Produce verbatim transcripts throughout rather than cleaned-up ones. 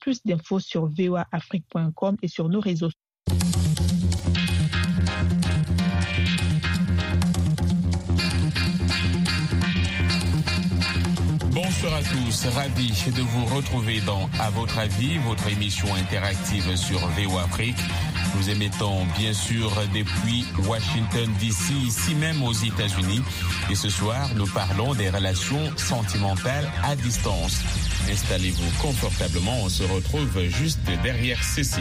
plus d'infos sur v o a afrique point com et sur nos réseaux. Bonsoir à tous, ravi de vous retrouver dans À votre avis, votre émission interactive sur V O Afrique. Nous émettons bien sûr depuis Washington D C, ici même aux États-Unis. Et ce soir, nous parlons des relations sentimentales à distance. Installez-vous confortablement, on se retrouve juste derrière ceci.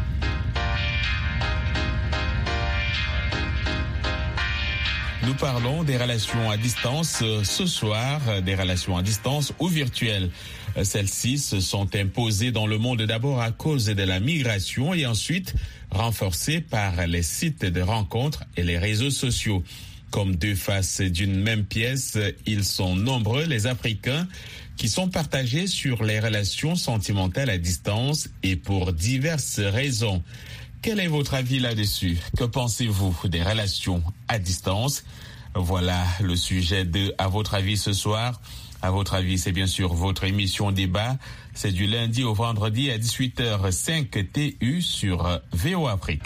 Nous parlons des relations à distance ce soir, des relations à distance ou virtuelles. Celles-ci se sont imposées dans le monde d'abord à cause de la migration et ensuite renforcées par les sites de rencontres et les réseaux sociaux. Comme deux faces d'une même pièce, ils sont nombreux les Africains qui sont partagés sur les relations sentimentales à distance et pour diverses raisons. Quel est votre avis là-dessus? Que pensez-vous des relations à distance? Voilà le sujet de À votre avis ce soir. À votre avis, c'est bien sûr votre émission débat. C'est du lundi au vendredi à dix-huit heures cinq T U sur V O Afrique.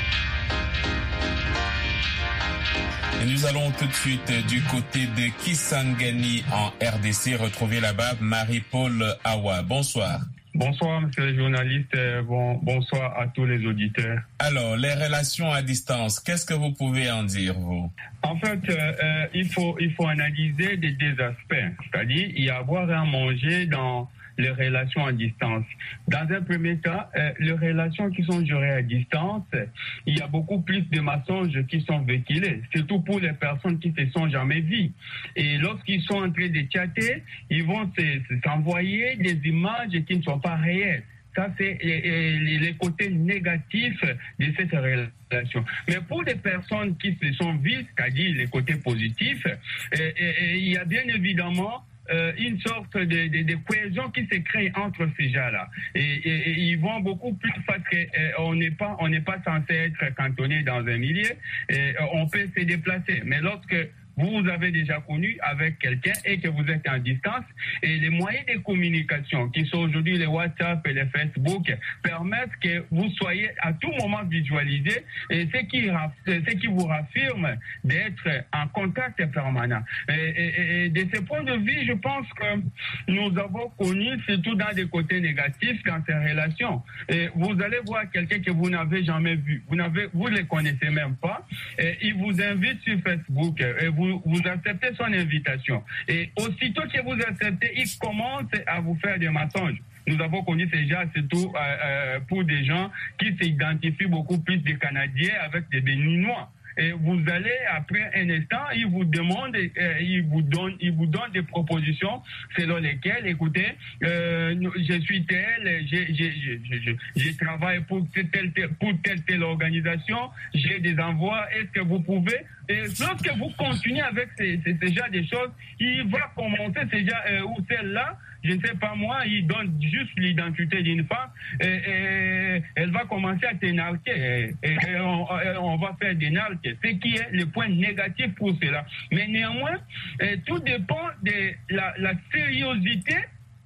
Et nous allons tout de suite du côté de Kisangani en R D C retrouver là-bas Marie-Paul Awa. Bonsoir. Bonsoir, monsieur le journaliste. Bon, bonsoir à tous les auditeurs. Alors, les relations à distance, qu'est-ce que vous pouvez en dire, vous? En fait, euh, il faut il faut analyser des deux aspects. C'est-à-dire, il y a à boire et à manger dans les relations à distance. Dans un premier temps, euh, les relations qui sont gérées à distance, il y a beaucoup plus de mensonges qui sont véhiculés, surtout pour les personnes qui ne se sont jamais vues. Et lorsqu'ils sont en train de chatter, ils vont s'envoyer des images qui ne sont pas réelles. Ça, c'est les, les, les côtés négatifs de cette relation. Mais pour les personnes qui se sont vues, c'est-à-dire les côtés positifs, et, et, et, il y a bien évidemment Euh, une sorte de, de, de cohésion qui se crée entre ces gens-là. Et, et, et ils vont beaucoup plus parce qu'on euh, n'est pas, on n'est pas censé être cantonné dans un milieu. Et, euh, on peut se déplacer. Mais lorsque vous avez déjà connu avec quelqu'un et que vous êtes en distance, et les moyens de communication qui sont aujourd'hui les WhatsApp et les Facebook permettent que vous soyez à tout moment visualisé, et ce qui, ce qui vous raffirme d'être en contact permanent. Et, et, et de ce point de vue, je pense que nous avons connu, surtout dans des côtés négatifs dans ces relations. Et vous allez voir quelqu'un que vous n'avez jamais vu, vous n'avez, vous ne le connaissez même pas, et il vous invite sur Facebook, et vous Vous, vous acceptez son invitation. Et aussitôt que vous acceptez, il commence à vous faire des mensonges. Nous avons connu ces gens, surtout euh, euh, pour des gens qui s'identifient beaucoup plus des Canadiens avec des Béninois. Et vous allez, après un instant, ils vous demandent, euh, ils vous donnent, ils vous donnent des propositions selon lesquelles, écoutez, euh, je suis tel, je, je, je, je, je travaille pour telle, telle, pour telle, telle organisation, j'ai des envois, est-ce que vous pouvez? Et lorsque vous continuez avec ces, ces, ces genres de choses, il va commencer ces gens, euh, ou celle-là, je ne sais pas moi, il donne juste l'identité d'une femme, et, et elle va commencer à t'énarquer, et, et on, on va faire des narques, ce qui est le point négatif pour cela. Mais néanmoins, et tout dépend de la, la sérieuxité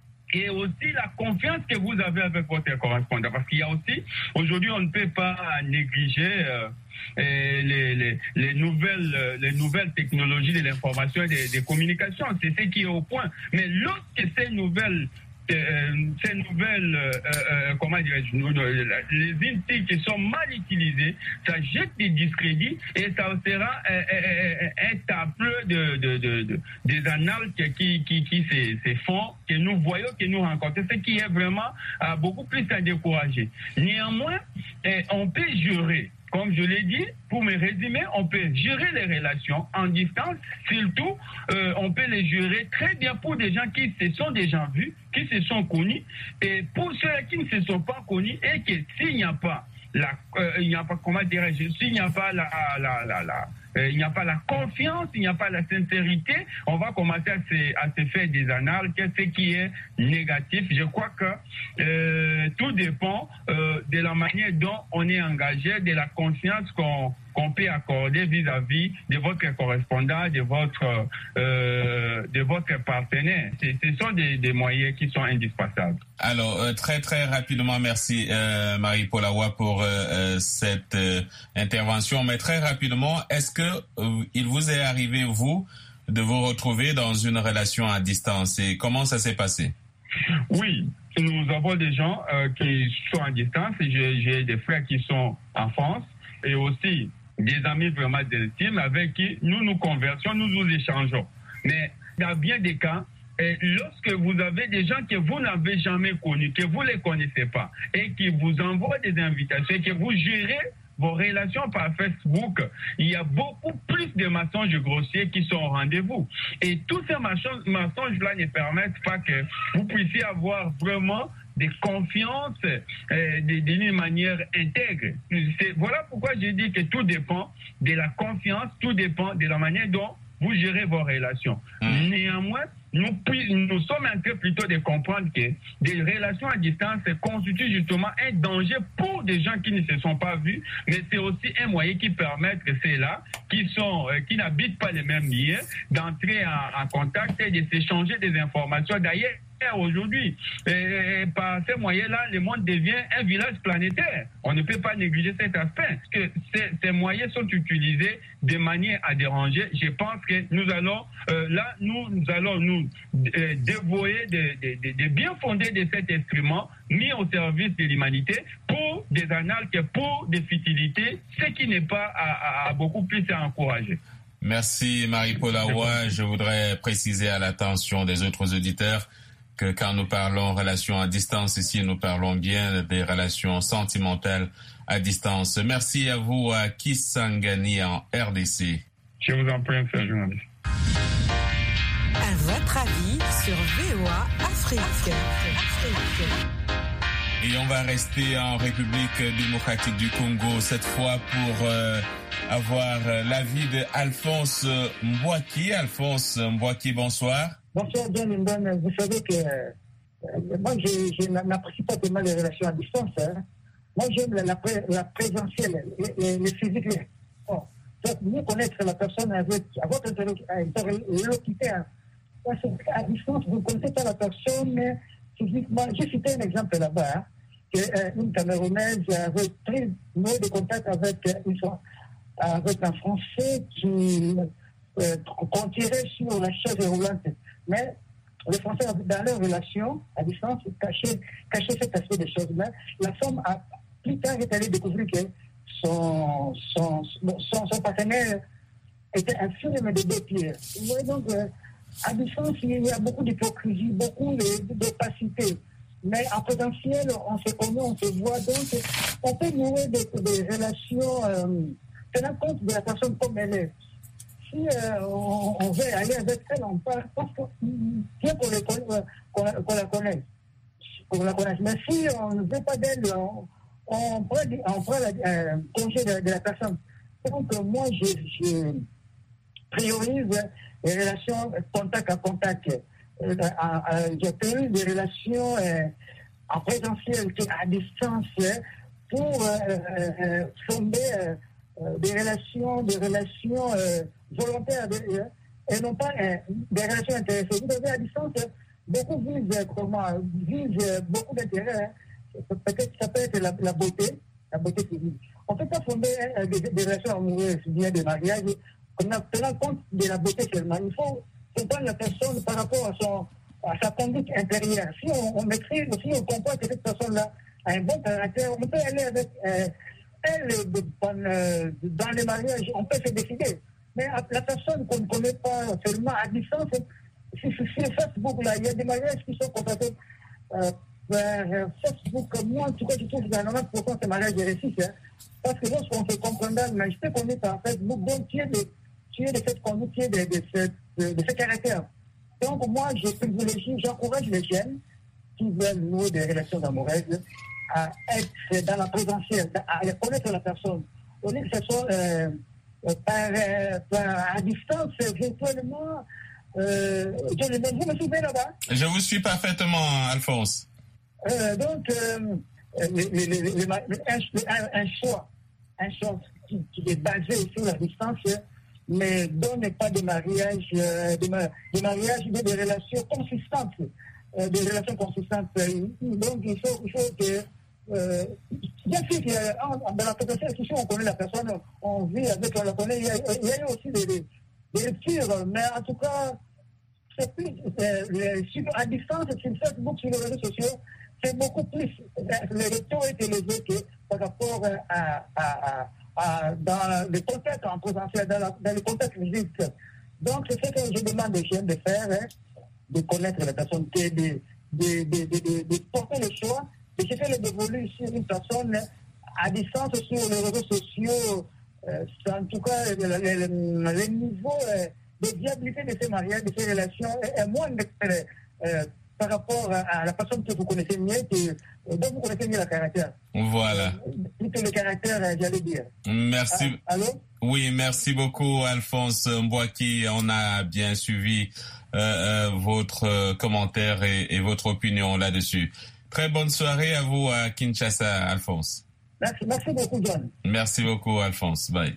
et aussi la confiance que vous avez avec votre correspondant. Parce qu'il y a aussi, aujourd'hui, on ne peut pas négliger euh, les, les, les, nouvelles, les nouvelles technologies de l'information et des, des communications. C'est ce qui est au point. Mais lorsque ces nouvelles Euh, ces nouvelles, euh, euh, comment dirais-je, les outils qui sont mal utilisés, ça jette des discrédits et ça sera euh, euh, un tableau de, de, de, de, des annales qui, qui, qui se, se font, que nous voyons, que nous rencontrons, ce qui est vraiment euh, beaucoup plus à décourager. Néanmoins, euh, on peut jurer. Comme je l'ai dit, pour me résumer, on peut gérer les relations en distance. Surtout, euh, on peut les gérer très bien pour des gens qui se sont déjà vus, qui se sont connus. Et pour ceux qui ne se sont pas connus et que s'il n'y a pas la, euh, il n'y a pas, comment dirais-je, s'il n'y a pas la, la, la, la euh, il n'y a pas la confiance, il n'y a pas la sincérité, on va commencer à se, à se faire des annales. Qu'est-ce qui est négatif? Je crois que euh, tout dépend euh, de la manière dont on est engagé, de la confiance qu'on qu'on peut accorder vis-à-vis de votre correspondant, de votre, euh, de votre partenaire. Ce sont des, des moyens qui sont indispensables. Alors, euh, très très rapidement, merci euh, Marie-Paule Awa pour euh, cette euh, intervention. Mais très rapidement, est-ce que euh, il vous est arrivé, vous, de vous retrouver dans une relation à distance? Et comment ça s'est passé? Oui, nous avons des gens euh, qui sont à distance. J'ai, j'ai des frères qui sont en France et aussi des amis vraiment d'estime avec qui nous nous conversons, nous nous échangeons. Mais dans bien des cas, et lorsque vous avez des gens que vous n'avez jamais connus, que vous ne les connaissez pas, et qui vous envoient des invitations, que vous gérez vos relations par Facebook, il y a beaucoup plus de mensonges grossiers qui sont au rendez-vous. Et tous ces mensonges-là ne permettent pas que vous puissiez avoir vraiment des confiances euh, d'une manière intègre. C'est, voilà pourquoi je dis que tout dépend de la confiance, tout dépend de la manière dont vous gérez vos relations. Mmh. Néanmoins, nous, nous sommes en train plutôt de comprendre que des relations à distance constituent justement un danger pour des gens qui ne se sont pas vus, mais c'est aussi un moyen qui permet que ceux-là, qui sont, euh, qui n'habitent pas les mêmes lieux, d'entrer en, en contact et de s'échanger des informations. D'ailleurs, aujourd'hui, et par ces moyens-là, le monde devient un village planétaire. On ne peut pas négliger cet aspect. Parce que ces, ces moyens sont utilisés de manière à déranger. Je pense que nous allons, euh, là, nous, nous allons nous euh, dévoyer des de, de, de bien fondés de cet instrument mis au service de l'humanité pour des annales que pour des futilités, ce qui n'est pas à, à, à beaucoup plus à encourager. Merci Marie-Paule Awa. Je voudrais préciser à l'attention des autres auditeurs que quand nous parlons relations à distance ici, nous parlons bien des relations sentimentales à distance. Merci à vous à Kisangani en R D C. Je vous en prie, monsieur le journaliste. À votre avis sur V O A Afrique. Afrique. Et on va rester en République démocratique du Congo, cette fois pour euh, avoir l'avis d'Alphonse Mbouaki. Alphonse Mbouaki, bonsoir. Bonsoir, John Mbouaki. Vous savez que euh, moi, je, je n'apprécie pas tellement les relations à distance. Hein. Moi, j'aime la, la, la présentielle, le, le physique. Bon. Donc, mieux connaître la personne avec, à votre interlocuteur. À distance, vous ne connaissez pas la personne physiquement. J'ai cité un exemple là-bas. Hein, que, euh, une Camerounaise avait très mauvais de contact avec, une, avec un Français qui euh, qu'on tirait sur la chaise roulante. Mais les Français, dans leur relation, à distance, cachaient, cachaient cet aspect des choses. Mais la femme a plus tard est allée découvrir que son, son, son, son partenaire était un film de deux pieds. Vous voyez donc, euh, à distance, il y a beaucoup d'hypocrisie, beaucoup d'opacité. Mais en présentiel, on se connaît, on se voit. Donc, on peut nouer des, des relations euh, tenant compte de la personne comme elle est. Si euh, on, on veut aller avec elle, on part parce que bien pour les, qu'on, qu'on la connaisse. Qu'on la connaisse. Mais si on ne veut pas d'elle, on, on prend, on prend la, euh, congé de, de la personne. Donc, moi, je, je priorise les relations contact à contact. Euh, à, à, je priorise des relations euh, en présentiel à distance pour euh, euh, fonder euh, des relations, des relations euh, volontaires euh, et non pas euh, des relations intéressées. Vous avez à distance, beaucoup visent comment, visent beaucoup d'intérêts. Hein. Peut-être ça peut être la, la beauté, la beauté physique. On ne peut pas fonder euh, des, des relations amoureuses, bien des mariages, en tenant compte de la beauté seulement. Il faut comprendre la personne par rapport à son à sa conduite intérieure. Si on, on maîtrise, si on comprend que cette personne-là a un bon caractère, on peut aller avec euh, elle dans, dans les mariages, on peut se décider. Mais la personne qu'on ne connaît pas seulement à distance, si sur Facebook, là, il y a des mariages qui sont constatés euh, vers Facebook. Moi, en tout cas, je trouve que dans quatre-vingt-dix pour cent ces mariages réussissent. Hein, parce que lorsqu'on se comprend dans mais je peux connaître par Facebook, donc tu es de, tu es de cette conduite, tu es de, de, de, de, de ce caractère. Donc, moi, je privilégie, j'encourage les jeunes qui veulent nouer des relations amoureuses à être dans la présentielle, à connaître la personne. Au lieu que ce soit euh, par, par, à distance, virtuellement. Euh, je, vous me suivez là-bas? Je vous suis parfaitement, Alphonse. Euh, donc, euh, les, les, les, les, un, un choix, un choix qui, qui est basé sur la distance, mais dont n'est pas de mariage, euh, de, de mariage, mais des relations consistantes, euh, des relations consistantes. Donc, il faut, il faut que, euh, bien sûr, dans la présentation, on connaît la personne, on vit avec, on la connaît, il y a, il y a aussi des, des, des ruptures, mais en tout cas, c'est plus, euh, à distance, sur Facebook, sur les réseaux sociaux, c'est beaucoup plus, le taux est élevé que par rapport à, à, à, à dans le contexte en présentiel, dans, la, dans le contexte physique. Donc, c'est ce que je demande aux jeunes de faire, hein, de connaître la personne, de, de, de, de, de, de porter le choix, de chercher le dévolu sur une personne à distance sur les réseaux sociaux. Euh, en tout cas, le, le, le, le niveau euh, de viabilité de ces mariages, de ces relations est, est moins euh, euh, par rapport à la personne que vous connaissez mieux, que, dont vous connaissez mieux le caractère. Voilà. Plutôt le caractère, j'allais dire. Merci. Ah, allô? Oui, merci beaucoup, Alphonse Mbouaki. On a bien suivi euh, euh, votre euh, commentaire et, et votre opinion là-dessus. Très bonne soirée à vous à Kinshasa, Alphonse. Merci, merci beaucoup, John. Merci beaucoup, Alphonse. Bye.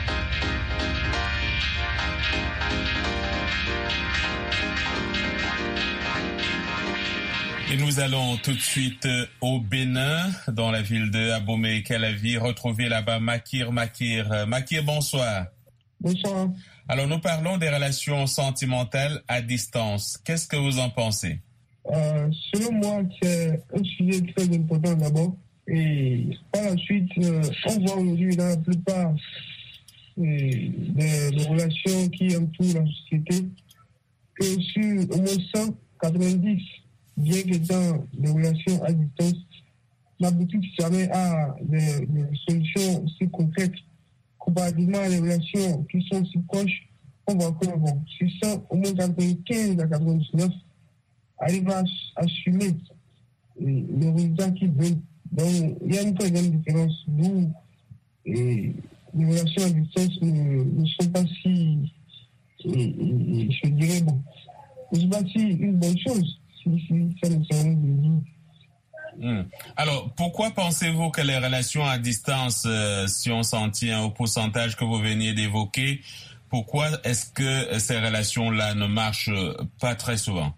Et nous allons tout de suite au Bénin, dans la ville de Abomey-Calavi, retrouver là-bas Makir Makir. Makir, bonsoir. Bonsoir. Alors, nous parlons des relations sentimentales à distance. Qu'est-ce que vous en pensez? euh, Selon moi, c'est un sujet très important d'abord. Et par la suite, euh, on voit aujourd'hui dans la plupart euh, des, des relations qui entourent la société que sur au moins cent quatre-vingt-dix, bien que dans les relations à distance, n'aboutissent jamais à des, des solutions aussi concrètes. Comparativement à les relations qui sont si proches, on voit que bon, sur ça, au moins quatre-vingt-quinze à quatre-vingt-dix-neuf arrivent à assumer les résultats qu'ils veulent. Donc, il y a une très grande différence d'où les relations à distance ne, ne sont pas si, et, et, je dirais, bon, ne sont pas si une bonne chose, si, si ça ne s'en dit. Mmh. Alors, pourquoi pensez-vous que les relations à distance, euh, si on s'en tient au pourcentage que vous veniez d'évoquer, pourquoi est-ce que ces relations-là ne marchent pas très souvent?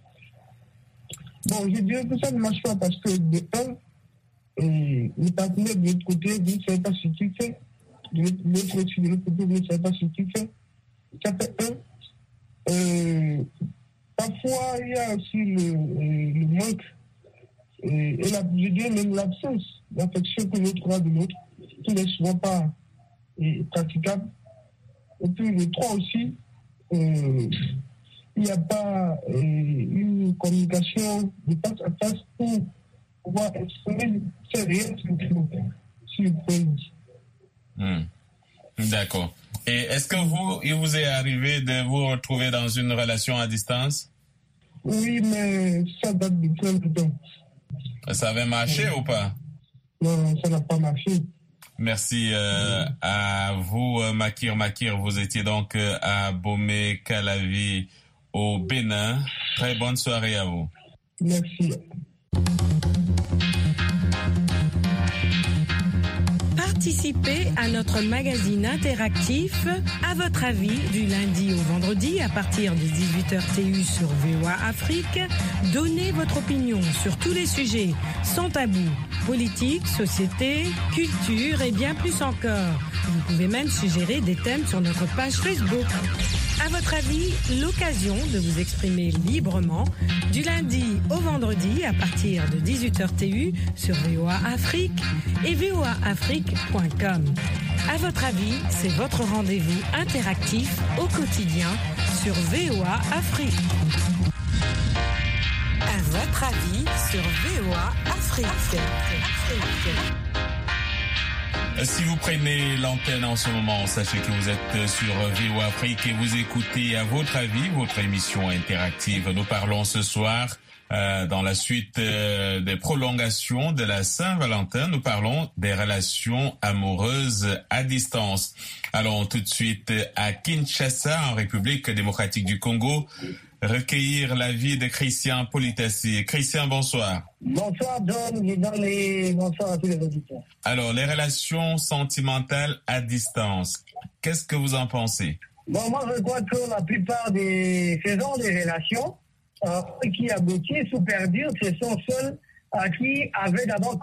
Bon, je dirais que ça ne marche pas parce que, de un, et le partenaire de l'autre côté, vous ne savez pas ce qu'il fait. De l'autre côté, de l'autre côté, vous ne savez pas ce qu'il fait. Ça fait un. Euh, parfois, il y a aussi le, le manque et, et la, je dirais même l'absence d'affection que l'autre a de l'autre, qui n'est souvent pas et, praticable. Et puis le trois aussi, euh, il n'y a pas euh, une communication de face à face pour pouvoir exprimer ses réels sentiments, si vous pouvez le dire. Mmh. D'accord. Et est-ce que vous, il vous est arrivé de vous retrouver dans une relation à distance? Oui, mais ça date de très longtemps. Ça avait marché oui. ou pas? Non, ça n'a pas marché. Merci euh, oui. à vous, Makir Makir. Vous étiez donc à Abomey-Calavi, au Bénin. Très bonne soirée à vous. Merci. Participez à notre magazine interactif À votre avis du lundi au vendredi à partir de dix-huit heures T U sur V O A Afrique. Donnez votre opinion sur tous les sujets sans tabou. Politique, société, culture et bien plus encore. Vous pouvez même suggérer des thèmes sur notre page Facebook. À votre avis, l'occasion de vous exprimer librement du lundi au vendredi à partir de dix-huit heures T U sur V O A Afrique et V O A Afrique point com. À votre avis, c'est votre rendez-vous interactif au quotidien sur V O A Afrique. À votre avis sur V O A Afrique. Afrique. Si vous prenez l'antenne en ce moment, sachez que vous êtes sur V O A Afrique et vous écoutez à votre avis votre émission interactive. Nous parlons ce soir euh, dans la suite euh, des prolongations de la Saint-Valentin. Nous parlons des relations amoureuses à distance. Allons tout de suite à Kinshasa, en République démocratique du Congo, recueillir l'avis de Christian Politassi. Christian, bonsoir. Bonsoir, John, et bonsoir à tous les auditeurs. Alors, les relations sentimentales à distance, qu'est-ce que vous en pensez? Bon, moi, je crois que la plupart des saisons des relations euh, qui aboutissent ou perdurent, ce sont ceux euh, qui avaient d'abord